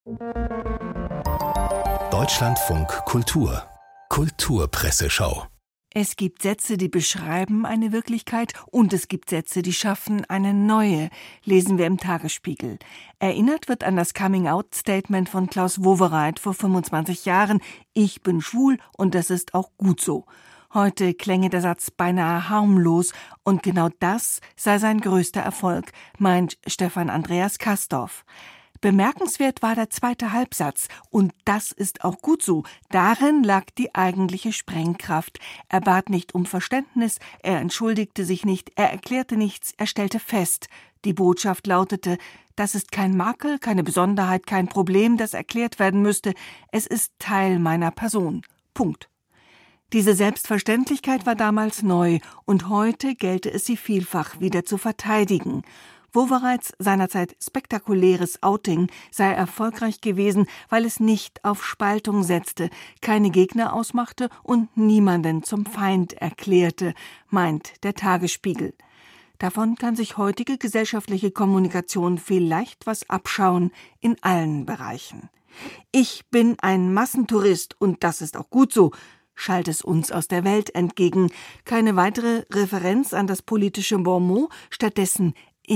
Deutschlandfunk Kultur Kulturpresseschau. Es gibt Sätze, die beschreiben eine Wirklichkeit, und es gibt Sätze, die schaffen eine neue, lesen wir im Tagesspiegel. Erinnert wird an das Coming-out-Statement von Klaus Wowereit vor 25 Jahren. Ich bin schwul und das ist auch gut so. Heute klänge der Satz beinahe harmlos, und genau das sei sein größter Erfolg, meint Stefan Andreas Kastorf. Bemerkenswert war der zweite Halbsatz, und das ist auch gut so. Darin lag die eigentliche Sprengkraft. Er bat nicht um Verständnis, er entschuldigte sich nicht, er erklärte nichts, er stellte fest. Die Botschaft lautete: Das ist kein Makel, keine Besonderheit, kein Problem, das erklärt werden müsste. Es ist Teil meiner Person. Punkt. Diese Selbstverständlichkeit war damals neu, und heute gelte es, sie vielfach wieder zu verteidigen. Wowereits seinerzeit spektakuläres Outing sei erfolgreich gewesen, weil es nicht auf Spaltung setzte, keine Gegner ausmachte und niemanden zum Feind erklärte, meint der Tagesspiegel. Davon kann sich heutige gesellschaftliche Kommunikation vielleicht was abschauen in allen Bereichen. Ich bin ein Massentourist und das ist auch gut so, schallt es uns aus der Welt entgegen. Keine weitere Referenz an das politische Bonmot, stattdessen: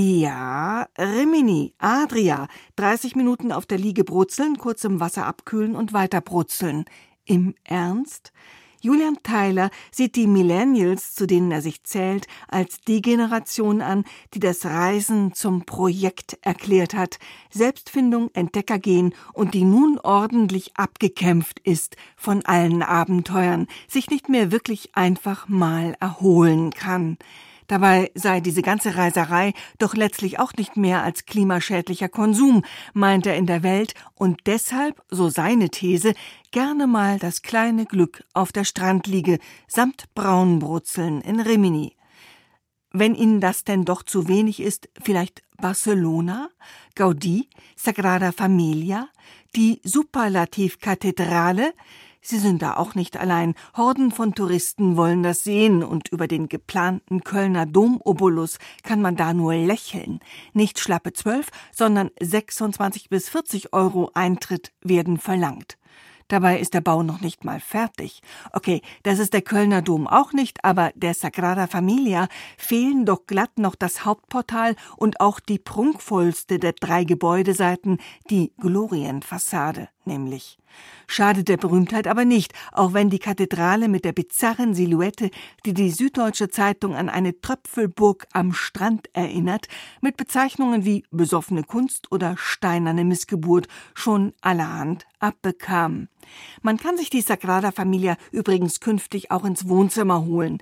Ja, Rimini, Adria, 30 Minuten auf der Liege brutzeln, kurz im Wasser abkühlen und weiter brutzeln. Im Ernst? Julian Theiler sieht die Millennials, zu denen er sich zählt, als die Generation an, die das Reisen zum Projekt erklärt hat, Selbstfindung, Entdeckergehen, und die nun ordentlich abgekämpft ist von allen Abenteuern, sich nicht mehr wirklich einfach mal erholen kann. Dabei sei diese ganze Reiserei doch letztlich auch nicht mehr als klimaschädlicher Konsum, meint er in der Welt, und deshalb, so seine These, gerne mal das kleine Glück auf der Strandliege samt Braunbrutzeln in Rimini. Wenn Ihnen das denn doch zu wenig ist, vielleicht Barcelona, Gaudí, Sagrada Familia, die Superlativkathedrale? Sie sind da auch nicht allein. Horden von Touristen wollen das sehen, und über den geplanten Kölner Domobolus kann man da nur lächeln. Nicht schlappe 12, sondern 26 bis 40 Euro Eintritt werden verlangt. Dabei ist der Bau noch nicht mal fertig. Okay, das ist der Kölner Dom auch nicht, aber der Sagrada Familia fehlen doch glatt noch das Hauptportal und auch die prunkvollste der 3 Gebäudeseiten, die Glorienfassade nämlich. Schadet der Berühmtheit aber nicht, auch wenn die Kathedrale mit der bizarren Silhouette, die die Süddeutsche Zeitung an eine Tröpfelburg am Strand erinnert, mit Bezeichnungen wie besoffene Kunst oder steinerne Missgeburt schon allerhand abbekam. Man kann sich die Sagrada Familia übrigens künftig auch ins Wohnzimmer holen.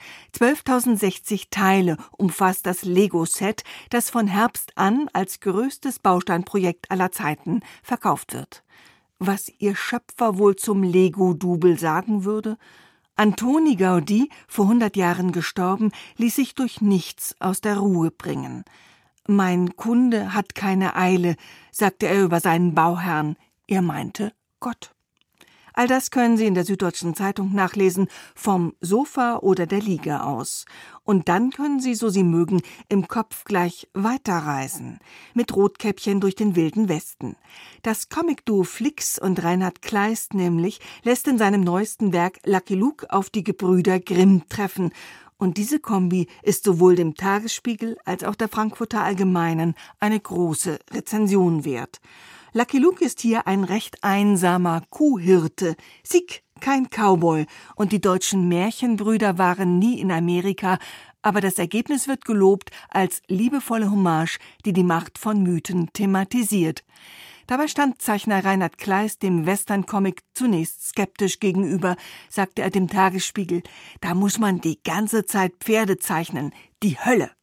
12.060 Teile umfasst das Lego-Set, das von Herbst an als größtes Bausteinprojekt aller Zeiten verkauft wird. Was ihr Schöpfer wohl zum Lego-Double sagen würde? Antoni Gaudí, vor 100 Jahren gestorben, ließ sich durch nichts aus der Ruhe bringen. Mein Kunde hat keine Eile, sagte er über seinen Bauherrn. Er meinte Gott. All das können Sie in der Süddeutschen Zeitung nachlesen, vom Sofa oder der Liege aus. Und dann können Sie, so Sie mögen, im Kopf gleich weiterreisen. Mit Rotkäppchen durch den wilden Westen. Das Comicduo Flix und Reinhard Kleist nämlich lässt in seinem neuesten Werk Lucky Luke auf die Gebrüder Grimm treffen. Und diese Kombi ist sowohl dem Tagesspiegel als auch der Frankfurter Allgemeinen eine große Rezension wert. Lucky Luke ist hier ein recht einsamer Kuhhirte. Sieg, kein Cowboy. Und die deutschen Märchenbrüder waren nie in Amerika, aber das Ergebnis wird gelobt als liebevolle Hommage, die die Macht von Mythen thematisiert. Dabei stand Zeichner Reinhard Kleist dem Western-Comic zunächst skeptisch gegenüber, sagte er dem Tagesspiegel. Da muss man die ganze Zeit Pferde zeichnen. Die Hölle.